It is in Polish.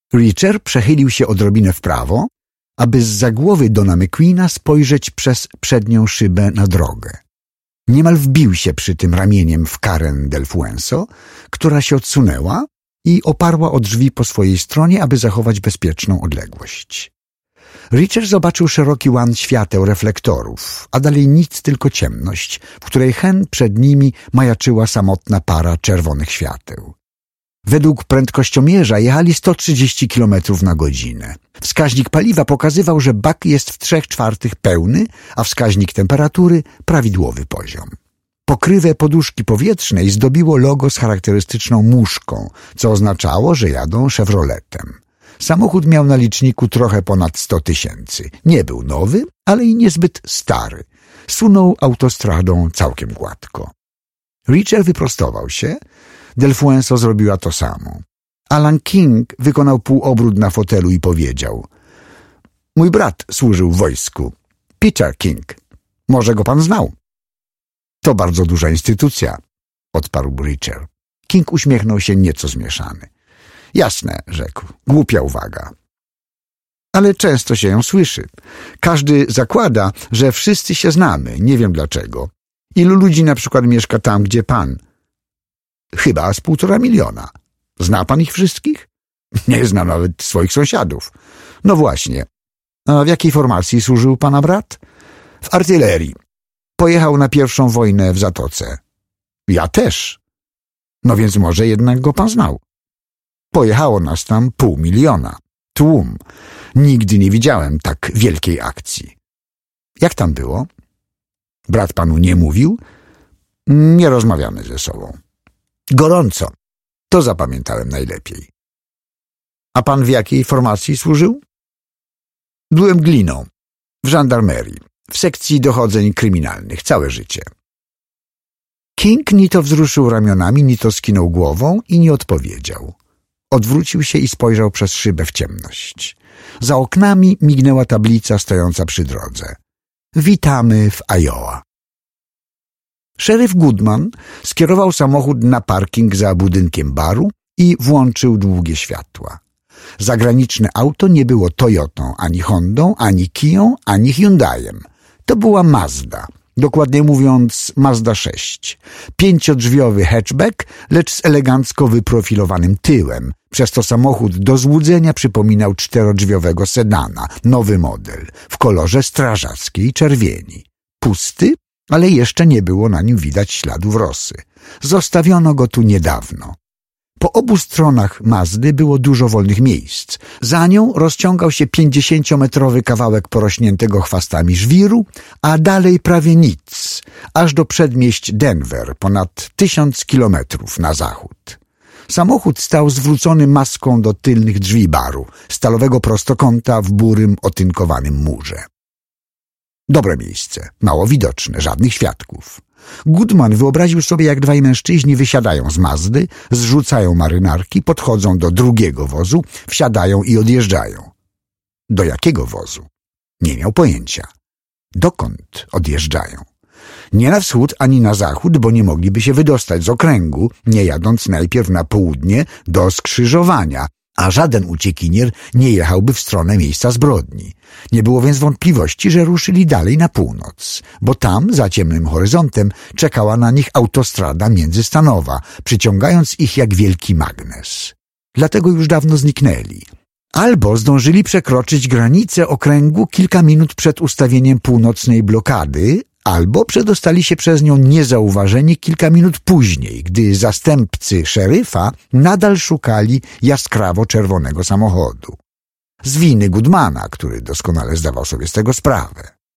Reacher przechylił się odrobinę w prawo, aby zza głowy Dona McQueena spojrzeć przez przednią szybę na drogę. Niemal wbił się przy tym ramieniem w Karen Del Fuenzo, która się odsunęła i oparła o drzwi po swojej stronie, aby zachować bezpieczną odległość. Reacher zobaczył szeroki łan świateł reflektorów, a dalej nic, tylko ciemność, w której hen przed nimi majaczyła samotna para czerwonych świateł. Według prędkościomierza jechali 130 km na godzinę. Wskaźnik paliwa pokazywał, że bak jest w 3/4 pełny, a wskaźnik temperatury prawidłowy poziom. Pokrywę poduszki powietrznej zdobiło logo z charakterystyczną muszką, co oznaczało, że jadą Chevroletem. Samochód miał na liczniku trochę ponad 100 000. Nie był nowy, ale i niezbyt stary. Sunął autostradą całkiem gładko. Reacher wyprostował się. Del Fuenzo zrobiła to samo. Alan King wykonał półobrót na fotelu i powiedział: mój brat służył w wojsku. Peter King. Może go pan znał? To bardzo duża instytucja, odparł Reacher. King uśmiechnął się nieco zmieszany. Jasne, rzekł. Głupia uwaga. Ale często się ją słyszy. Każdy zakłada, że wszyscy się znamy. Nie wiem dlaczego. Ilu ludzi na przykład mieszka tam, gdzie pan? Chyba z 1,5 miliona. Zna pan ich wszystkich? Nie znam nawet swoich sąsiadów. No właśnie. A w jakiej formacji służył pana brat? W artylerii. Pojechał na pierwszą wojnę w Zatoce. Ja też. No więc może jednak go pan znał. Pojechało nas tam 500 000. Tłum. Nigdy nie widziałem tak wielkiej akcji. Jak tam było? Brat panu nie mówił? Nie rozmawiamy ze sobą. Gorąco. To zapamiętałem najlepiej. A pan w jakiej formacji służył? Byłem gliną. W żandarmerii. W sekcji dochodzeń kryminalnych. Całe życie. King ni to wzruszył ramionami, ni to skinął głową i nie odpowiedział. Odwrócił się i spojrzał przez szybę w ciemność. Za oknami mignęła tablica stojąca przy drodze. Witamy w Iowa. Szeryf Goodman skierował samochód na parking za budynkiem baru i włączył długie światła. Zagraniczne auto nie było Toyotą, ani Hondą, ani Kiją, ani Hyundaiem. To była Mazda. Dokładnie mówiąc Mazda 6. 5-drzwiowy hatchback, lecz z elegancko wyprofilowanym tyłem. Przez to samochód do złudzenia przypominał 4-drzwiowego sedana, nowy model, w kolorze strażackiej czerwieni. Pusty, ale jeszcze nie było na nim widać śladów rosy. Zostawiono go tu niedawno. Po obu stronach Mazdy było dużo wolnych miejsc. Za nią rozciągał się 50-metrowy kawałek porośniętego chwastami żwiru, a dalej prawie nic, aż do przedmieść Denver, ponad 1000 kilometrów na zachód. Samochód stał zwrócony maską do tylnych drzwi baru, stalowego prostokąta w burym, otynkowanym murze. Dobre miejsce, mało widoczne, żadnych świadków. Goodman wyobraził sobie, jak dwaj mężczyźni wysiadają z Mazdy, zrzucają marynarki, podchodzą do drugiego wozu, wsiadają i odjeżdżają. Do jakiego wozu? Nie miał pojęcia. Dokąd odjeżdżają? Nie na wschód ani na zachód, bo nie mogliby się wydostać z okręgu, nie jadąc najpierw na południe do skrzyżowania, a żaden uciekinier nie jechałby w stronę miejsca zbrodni. Nie było więc wątpliwości, że ruszyli dalej na północ, bo tam, za ciemnym horyzontem, czekała na nich autostrada międzystanowa, przyciągając ich jak wielki magnes. Dlatego już dawno zniknęli. Albo zdążyli przekroczyć granicę okręgu kilka minut przed ustawieniem północnej blokady, albo przedostali się przez nią niezauważeni kilka minut później, gdy zastępcy szeryfa nadal szukali jaskrawo czerwonego samochodu. Z winy Goodmana, który doskonale zdawał sobie z tego sprawę.